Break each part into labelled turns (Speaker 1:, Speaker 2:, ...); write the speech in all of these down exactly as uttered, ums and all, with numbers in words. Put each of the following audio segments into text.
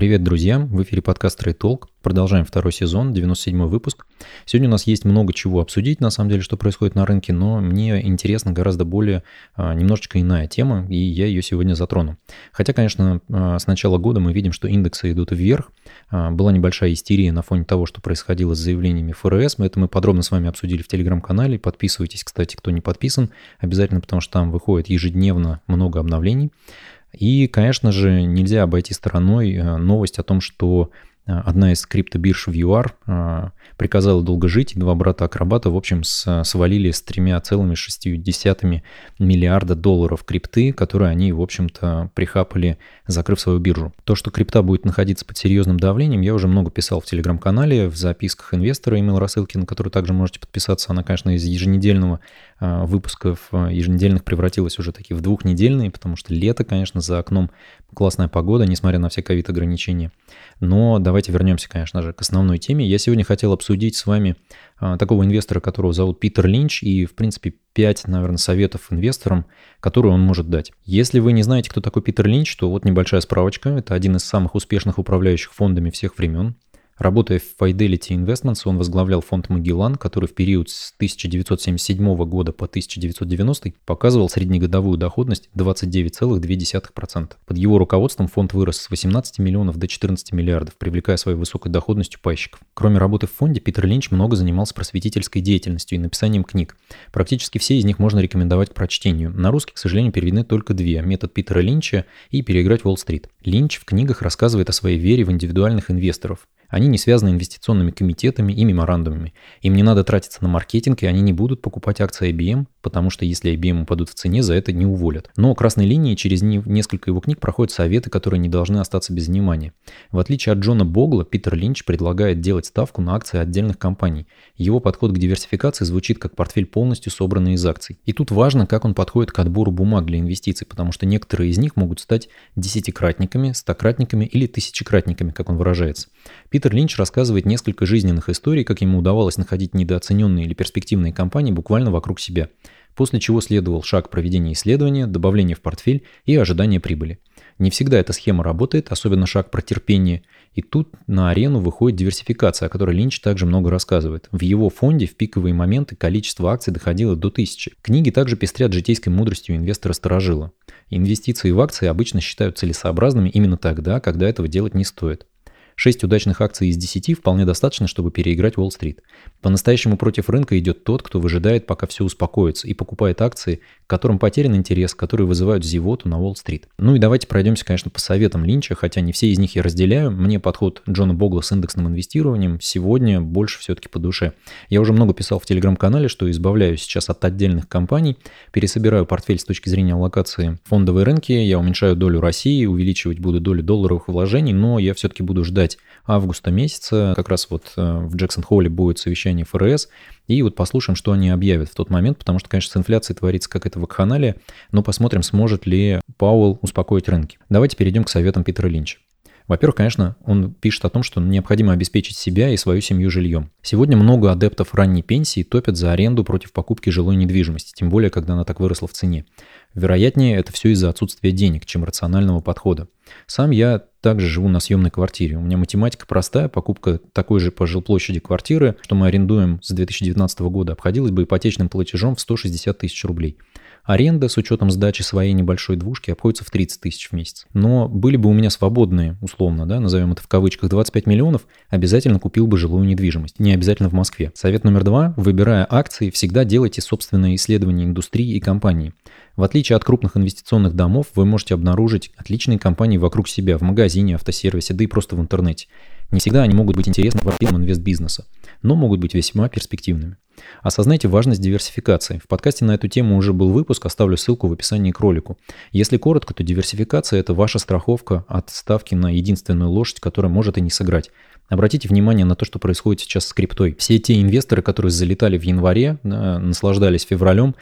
Speaker 1: Привет, друзья! В эфире подкаст Trade Talk. Продолжаем второй сезон, девяносто седьмой выпуск. Сегодня у нас есть много чего обсудить, на самом деле, что происходит на рынке, но мне интересна гораздо более, а, немножечко иная тема, и я ее сегодня затрону. Хотя, конечно, а, с начала года мы видим, что индексы идут вверх. А, была небольшая истерия на фоне того, что происходило с заявлениями эф эр эс. Это мы подробно с вами обсудили в Телеграм-канале. Подписывайтесь, кстати, кто не подписан, обязательно, потому что там выходит ежедневно много обновлений. И, конечно же, нельзя обойти стороной новость о том, что одна из криптобирж ви ю ар приказала долго жить, и два брата-акробата, в общем, свалили с тремя целыми шестью десятыми миллиарда долларов крипты, которые они, в общем-то, прихапали, закрыв свою биржу. То, что крипта будет находиться под серьезным давлением, я уже много писал в Телеграм-канале, в записках инвестора, email-рассылки, на которую также можете подписаться. Она, конечно, из еженедельного выпусков еженедельных превратилась уже таки в двухнедельные, потому что лето, конечно, за окном классная погода, несмотря на все ковид-ограничения. Но давайте вернемся, конечно же, к основной теме. Я сегодня хотел обсудить с вами а, такого инвестора, которого зовут Питер Линч, и, в принципе, пять, наверное, советов инвесторам, которые он может дать. Если вы не знаете, кто такой Питер Линч, то вот небольшая справочка. Это один из самых успешных управляющих фондами всех времен. Работая в Fidelity Investments, он возглавлял фонд Magellan, который в период с тысяча девятьсот семьдесят седьмого года по тысяча девятьсот девяностый показывал среднегодовую доходность двадцать девять целых две десятых процента. Под его руководством фонд вырос с восемнадцати миллионов до четырнадцати миллиардов, привлекая своей высокой доходностью пайщиков. Кроме работы в фонде, Питер Линч много занимался просветительской деятельностью и написанием книг. Практически все из них можно рекомендовать к прочтению. На русский, к сожалению, переведены только две: «Метод Питера Линча» и «Переиграть Уолл-стрит». Линч в книгах рассказывает о своей вере в индивидуальных инвесторов. Они не связаны инвестиционными комитетами и меморандумами. Им не надо тратиться на маркетинг, и они не будут покупать акции ай би эм, потому что если ай би эм упадут в цене, за это не уволят. Но красной линией через несколько его книг проходят советы, которые не должны остаться без внимания. В отличие от Джона Богла, Питер Линч предлагает делать ставку на акции отдельных компаний. Его подход к диверсификации звучит как портфель, полностью собранный из акций. И тут важно, как он подходит к отбору бумаг для инвестиций, потому что некоторые из них могут стать десятикратниками, стократниками или тысячекратниками, как он выражается. Питер Линч рассказывает несколько жизненных историй, как ему удавалось находить недооцененные или перспективные компании буквально вокруг себя, после чего следовал шаг проведения исследования, добавления в портфель и ожидания прибыли. Не всегда эта схема работает, особенно шаг про терпение, и тут на арену выходит диверсификация, о которой Линч также много рассказывает. В его фонде в пиковые моменты количество акций доходило до тысячи. Книги также пестрят житейской мудростью инвестора-старожила. Инвестиции в акции обычно считают целесообразными именно тогда, когда этого делать не стоит. Шесть удачных акций из десяти вполне достаточно, чтобы переиграть Уолл-стрит. По-настоящему против рынка идет тот, кто выжидает, пока все успокоится, и покупает акции, которым потерян интерес, которые вызывают зевоту на Уолл-стрит. Ну и давайте пройдемся, конечно, по советам Линча, хотя не все из них я разделяю. Мне подход Джона Богла с индексным инвестированием сегодня больше все-таки по душе. Я уже много писал в Телеграм-канале, что избавляюсь сейчас от отдельных компаний, пересобираю портфель с точки зрения аллокации в фондовые рынки, я уменьшаю долю России, увеличивать буду долю долларовых вложений, но я все-таки буду ждать августа месяца, как раз вот в Джексон-Холле будет совещание эф эр эс, и вот послушаем, что они объявят в тот момент, потому что, конечно, с инфляцией творится какая-то вакханалия, но посмотрим, сможет ли Пауэлл успокоить рынки. Давайте перейдем к советам Питера Линча. Во-первых, конечно, он пишет о том, что необходимо обеспечить себя и свою семью жильем. Сегодня много адептов ранней пенсии топят за аренду против покупки жилой недвижимости, тем более, когда она так выросла в цене. Вероятнее, это все из-за отсутствия денег, чем рационального подхода. Сам я также живу на съемной квартире. У меня математика простая, покупка такой же по жилплощади квартиры, что мы арендуем с две тысячи девятнадцатого года, обходилась бы ипотечным платежом в сто шестьдесят тысяч рублей. Аренда с учетом сдачи своей небольшой двушки обходится в тридцать тысяч в месяц. Но были бы у меня свободные, условно, да, назовем это в кавычках, двадцать пять миллионов, обязательно купил бы жилую недвижимость. Не обязательно в Москве. Совет номер два. Выбирая акции, всегда делайте собственное исследование индустрии и компании. В отличие от крупных инвестиционных домов, вы можете обнаружить отличные компании вокруг себя, в магазине, автосервисе, да и просто в интернете. Не всегда они могут быть интересны квартирам инвестбизнеса, но могут быть весьма перспективными. Осознайте важность диверсификации. В подкасте на эту тему уже был выпуск, оставлю ссылку в описании к ролику. Если коротко, то диверсификация – это ваша страховка от ставки на единственную лошадь, которая может и не сыграть. Обратите внимание на то, что происходит сейчас с криптой. Все те инвесторы, которые залетали в январе, да, наслаждались февралем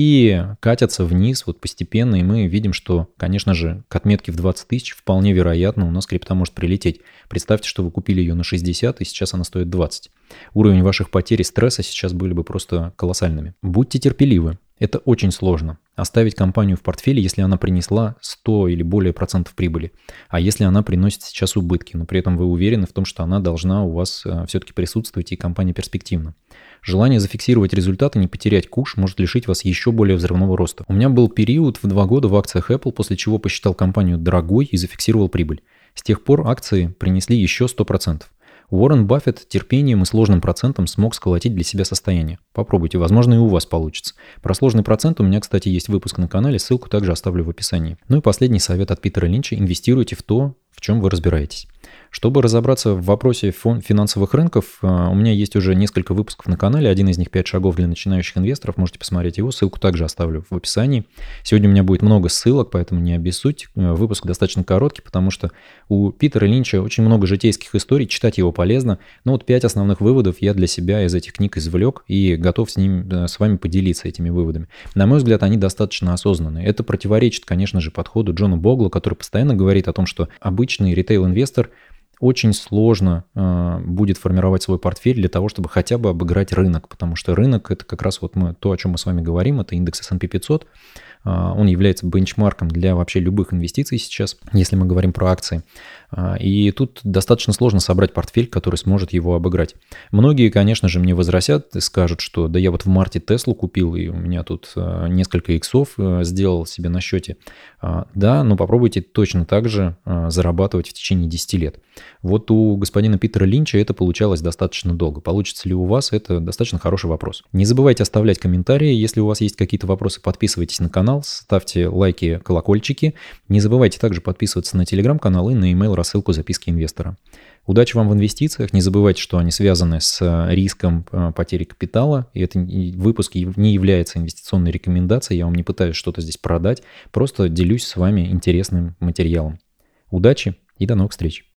Speaker 1: и катятся вниз вот постепенно, и мы видим, что, конечно же, к отметке в двадцать тысяч вполне вероятно у нас крипта может прилететь. Представьте, что вы купили ее на шестьдесят, и сейчас она стоит двадцать. Уровень ваших потерь и стресса сейчас были бы просто колоссальными. Будьте терпеливы. Это очень сложно. Оставить компанию в портфеле, если она принесла сто или более процентов прибыли. А если она приносит сейчас убытки, но при этом вы уверены в том, что она должна у вас все-таки присутствовать и компания перспективна. Желание зафиксировать результаты, не потерять куш, может лишить вас еще более взрывного роста. У меня был период в два года в акциях Apple, после чего посчитал компанию дорогой и зафиксировал прибыль. С тех пор акции принесли еще сто процентов. Уоррен Баффет терпением и сложным процентом смог сколотить для себя состояние. Попробуйте, возможно, и у вас получится. Про сложный процент у меня, кстати, есть выпуск на канале, ссылку также оставлю в описании. Ну и последний совет от Питера Линча – инвестируйте в то, в чем вы разбираетесь. Чтобы разобраться в вопросе финансовых рынков, у меня есть уже несколько выпусков на канале. Один из них «пять шагов для начинающих инвесторов». Можете посмотреть его. Ссылку также оставлю в описании. Сегодня у меня будет много ссылок, поэтому не обессудьте. Выпуск достаточно короткий, потому что у Питера Линча очень много житейских историй. Читать его полезно. Но вот пять основных выводов я для себя из этих книг извлек и готов с, ним, с вами поделиться этими выводами. На мой взгляд, они достаточно осознанные. Это противоречит, конечно же, подходу Джона Богла, который постоянно говорит о том, что обычный ритейл-инвестор очень сложно э, будет формировать свой портфель для того, чтобы хотя бы обыграть рынок, потому что рынок – это как раз вот мы, то, о чем мы с вами говорим, это индекс эс энд пи пятьсот, э, он является бенчмарком для вообще любых инвестиций сейчас, если мы говорим про акции, э, и тут достаточно сложно собрать портфель, который сможет его обыграть. Многие, конечно же, мне возразят и скажут, что да я вот в марте Теслу купил, и у меня тут э, несколько иксов э, сделал себе на счете. Э, да, но попробуйте точно так же э, зарабатывать в течение десяти лет. Вот у господина Питера Линча это получалось достаточно долго. Получится ли у вас, это достаточно хороший вопрос. Не забывайте оставлять комментарии. Если у вас есть какие-то вопросы, подписывайтесь на канал, ставьте лайки, колокольчики. Не забывайте также подписываться на телеграм-канал и на email рассылку записки инвестора. Удачи вам в инвестициях. Не забывайте, что они связаны с риском потери капитала. И это выпуск не является инвестиционной рекомендацией. Я вам не пытаюсь что-то здесь продать. Просто делюсь с вами интересным материалом. Удачи и до новых встреч.